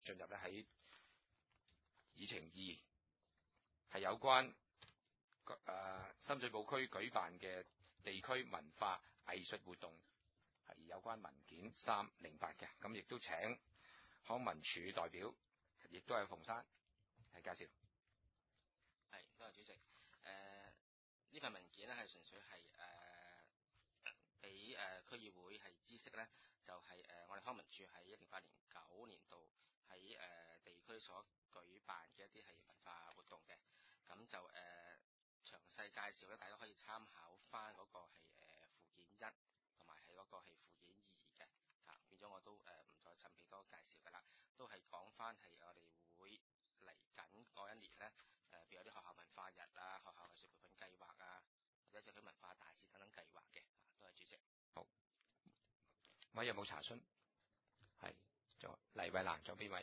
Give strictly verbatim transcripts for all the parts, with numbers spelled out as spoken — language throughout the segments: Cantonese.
進入咧喺議程二，係有關誒、呃、深水埗區舉辦嘅地區文化藝術活動，係有關文件三零八嘅。咁亦都請康文署代表，亦都係馮生係介紹。 係，多謝主席。誒、呃、呢份文件咧係純粹係誒俾誒區議會係知識咧，就係、是、誒、呃、我哋康文署喺一零八年九年度喺誒、呃、地區所舉辦嘅一啲係文化活動嘅。咁就誒、呃、詳細介紹咧，大家可以參考翻嗰個係誒附件一同埋係嗰個係附件二嘅。嚇、啊，變咗我都誒唔、呃、再趁皮多介紹㗎啦，都係講翻係我哋會嚟緊嗰一年咧。誒、呃，譬如有啲學校文化日啊、學校藝術培訓計劃啊，或者社區文化大使等等計劃嘅，都係主席。 好，喂，有冇查詢？係，仲黎慧蘭，仲有邊位？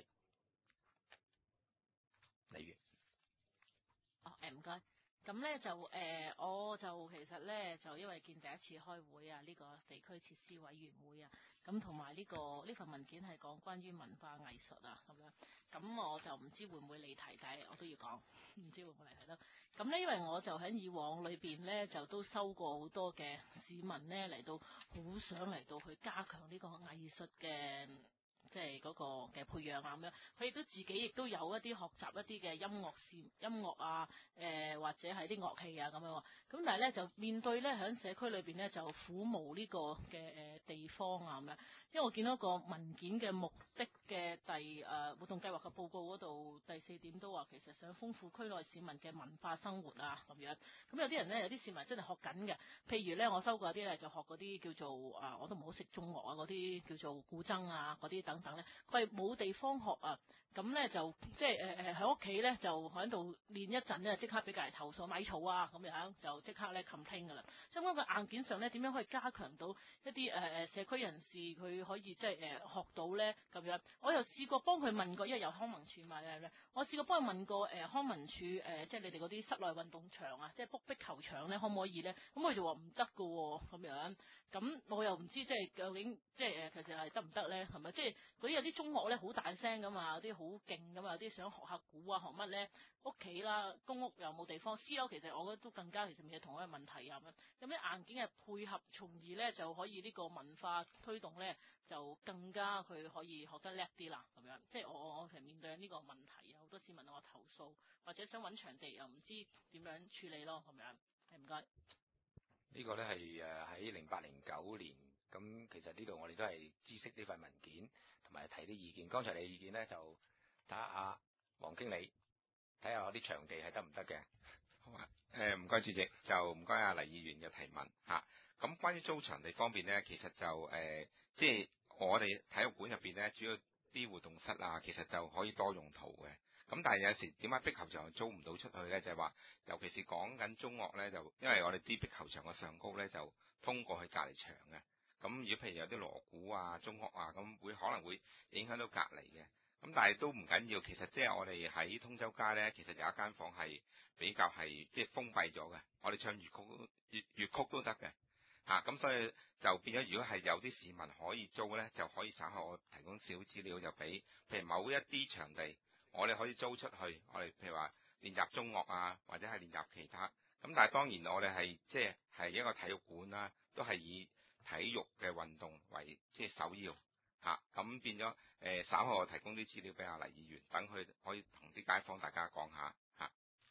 李月。 哦，誒唔該。咁咧就誒、呃，我就其實咧就因為見第一次開會啊，呢、這個地區設施委員會啊，咁同埋呢個呢份文件係講關於文化藝術啊咁樣，咁我就唔知會唔會離題，但係我都要講，唔知會唔會離題咯。咁咧因為我就喺以往裏邊咧就都收過好多嘅市民咧嚟到好想嚟到去加強呢個藝術嘅。即係嗰個嘅培養啊咁樣，佢亦都自己亦都有一啲學習一啲嘅音樂線、音樂啊，誒、呃、或者係啲樂器啊咁樣。咁但係咧就面對咧喺社區裏邊咧就苦無呢個嘅誒地方啊咁樣。因為我見到個文件嘅目的嘅第誒、呃、活動計劃嘅報告嗰度第四點都話，其實想豐富區內市民嘅文化生活啊咁樣。咁有啲人咧，有啲市民真係學緊嘅。譬如咧，我收過啲咧就學嗰啲叫做啊，我都唔好識中樂啊嗰啲叫做古箏啊嗰啲等等咧，佢係冇地方學啊。咁咧就即係誒誒喺屋企咧就喺度練一陣咧，即刻俾隔離投訴買草啊咁樣，就即刻咧 complain 㗎啦。相關嘅硬件上咧，點樣可以加強到一啲誒誒社區人士佢可以即係誒學到咧咁樣？我又試過幫佢問過，因為有康文署嘛咧，我試過幫佢問過誒、呃、康文署誒、呃，即係你哋嗰啲室內運動場啊，即係 book 壁球場咧，可唔可以咧？咁佢就話唔得㗎喎咁樣。咁我又唔知即係究竟即係誒其實係得唔得咧？係咪即係嗰啲有啲中樂咧好大聲㗎嘛，有啲好勁㗎嘛，有啲想學下鼓啊學乜咧？屋企啦，公屋又冇地方，私樓其實我覺得都更加其實未係同一個問題啊咁樣。有啲硬件嘅配合，從而咧就可以呢個文化推動咧就更加佢可以學得叻啲啦咁樣。即係我我其實面對呢個問題有好多市民同我投訴，或者想揾場地又唔知點樣處理咯咁樣。係唔該。 呢個咧係誒喺零八零九年，咁其實呢度我哋都係知悉呢份文件，同埋提啲意見。剛才你嘅意見咧就睇下阿黃經理，睇下我啲場地係得唔得嘅。 好啊，誒唔該主席，就唔該阿黎議員嘅提問嚇。咁、啊、關於租場地方面咧，其實就誒、呃、即係我哋體育館入邊咧，主要啲活動室啊，其實就可以多用途嘅。咁但係有時點解壁球場租唔到出去咧？就係、是、話，尤其是講緊中樂咧，就因為我哋啲壁球場嘅上高咧，就通過去隔離牆嘅。咁如果譬如有啲鑼鼓啊、中樂啊，咁會可能會影響到隔離嘅。咁但係都唔緊要，其實即係我哋喺通州街咧，其實有一間房係比較係即係封閉咗嘅。我哋唱粵曲、粵粵曲都得嘅。嚇、啊，咁所以就變咗，如果係有啲市民可以租咧，就可以稍後我提供少資料，就俾譬如某一啲場地。我哋可以租出去，我哋譬如話練習中樂啊，或者係練習其他。咁但係當然我哋係即係係一個體育館啦，都係以體育嘅運動為即係首要嚇。咁、啊、變咗誒、呃，稍後我提供啲資料俾阿黎議員，等佢可以同啲街坊大家講下嚇。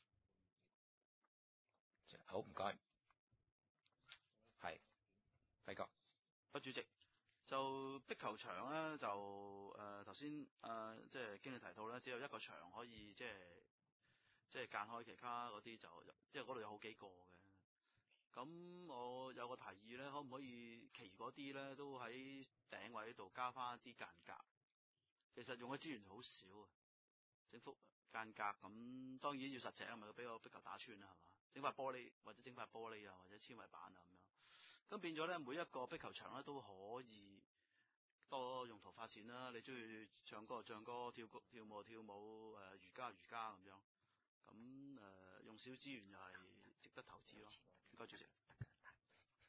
好，唔該。係，輝哥。 不主席。就壁球場咧，就誒頭先誒即係經理提到咧，只有一個場可以即係即係間開，其他嗰啲就即係嗰度有好幾個嘅。咁我有個提議咧，可唔可以其餘嗰啲咧都喺頂位度加翻一啲間隔？其實用嘅資源好少啊，整幅間隔咁當然要實淨啊，咪俾個壁球打穿啦，係嘛？整塊玻璃或者整塊玻璃啊，或者纖維板啊咁樣。咁變咗咧，每一個壁球場咧都可以多用途發展啦。你中意唱歌就唱歌，跳歌跳舞就跳舞，誒、呃、瑜伽瑜伽咁樣。咁誒、呃、用少資源又係值得投資咯。唔該主席。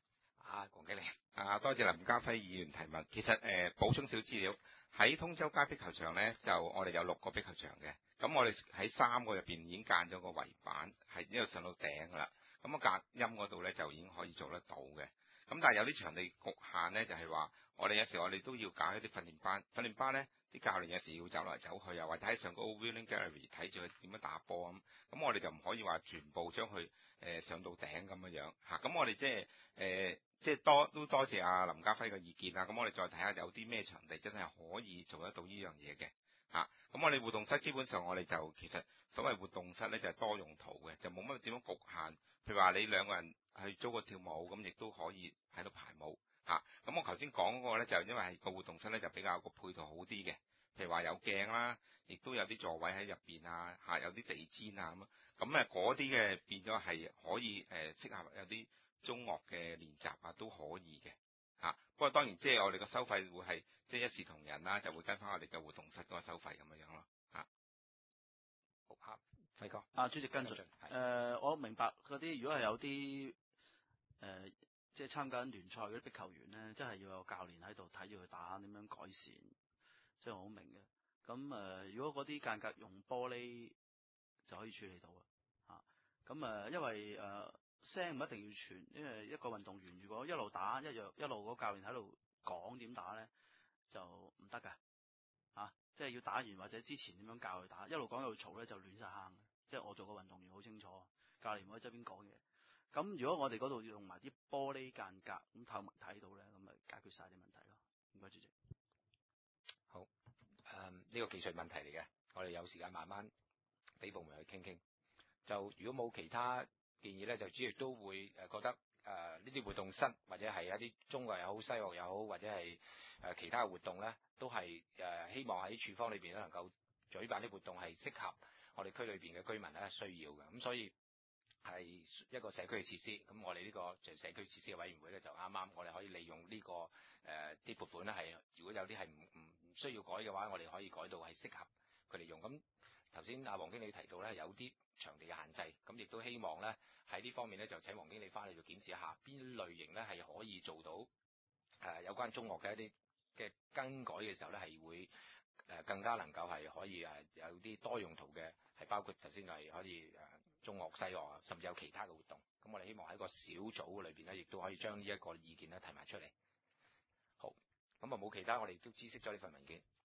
啊，黃經理。 啊，多謝林家輝議員提問。其實誒、呃、補充少資料，喺通州街壁球場咧，就我哋有六個壁球場嘅。咁我哋喺三個入邊已經間咗個圍板，係呢度上到頂噶啦。咁個隔音嗰度咧就已經可以做得到嘅。咁但係有啲場地局限咧，就係、是、話我哋有時我哋都要搞一啲訓練班。訓練班咧，啲教練有時要走嚟走去啊，或者喺上高 Viewing Gallery 睇住佢點樣打波咁。咁我哋就唔可以話全部將佢誒上到頂咁樣樣嚇。咁我哋即係誒。呃即係多都多謝阿林家輝嘅意見啦，咁我哋再睇下有啲咩場地真係可以做得到呢樣嘢嘅嚇。咁我哋活動室基本上我哋就其實所謂活動室咧就係多用途嘅，就冇乜點樣局限。譬如話你兩個人去租個跳舞咁，亦都可以喺度排舞嚇。咁我頭先講嗰個咧就因為係個活動室咧就比較個配套好啲嘅，譬如話有鏡啦，亦都有啲座位喺入邊啊嚇，有啲地氈啊咁。咁誒嗰啲嘅變咗係可以誒適合有啲中樂嘅練習啊都可以嘅嚇、啊，不過當然即係我哋個收費會係即係一視同仁啦，就會跟翻我哋嘅活動室嗰個收費咁樣樣咯嚇。 好嚇，輝哥。 啊，主席跟進。誒、呃，我明白嗰啲如果係有啲誒、呃，即係參加聯賽嗰啲壁球員咧，真係要有教練喺度睇住佢打點樣改善，即係我好明嘅。咁誒、呃，如果嗰啲間隔用玻璃就可以處理到啊嚇。咁誒，因為誒。呃聲唔一定要傳，因為一個運動員如果一路打一樣一路嗰教練喺度講點打咧，就唔得㗎嚇，即係要打完或者之前點樣教佢打，一路講一路嘈咧就亂晒坑。即係我做個運動員好清楚，教練唔可以側邊講嘢。咁如果我哋嗰度要用埋啲玻璃間隔咁透明睇到咧，咁咪解決晒啲問題咯。唔該，主席。 好，誒、嗯、呢、這個技術問題嚟嘅，我哋有時間慢慢俾部門去傾傾。就如果冇其他建議咧，就主要都會誒覺得誒呢啲活動室或者係一啲中樂又好、西樂又好，或者係誒其他嘅活動咧，都係誒希望喺處方裏邊咧能夠舉辦啲活動係適合我哋區裏邊嘅居民咧需要嘅。咁所以係一個社區嘅設施。咁我哋呢個就社區設施嘅委員會咧就啱啱我哋可以利用呢個誒啲撥款咧係，如果有啲係唔唔唔需要改嘅話，我哋可以改到係適合佢哋用。咁頭先阿黃經理提到咧有啲場地嘅限制，咁亦都希望咧喺呢方面咧就請黃經理翻嚟就檢視一下邊類型咧係可以做到誒、呃、有關中樂嘅一啲嘅更改嘅時候咧係會誒、呃、更加能夠係可以誒有啲多用途嘅，係包括頭先係可以誒、呃、中樂西樂啊，甚至有其他嘅活動。咁我哋希望喺個小組裏邊咧，亦都可以將呢一個意見咧提埋出嚟。好，咁啊冇其他，我哋都知悉咗呢份文件。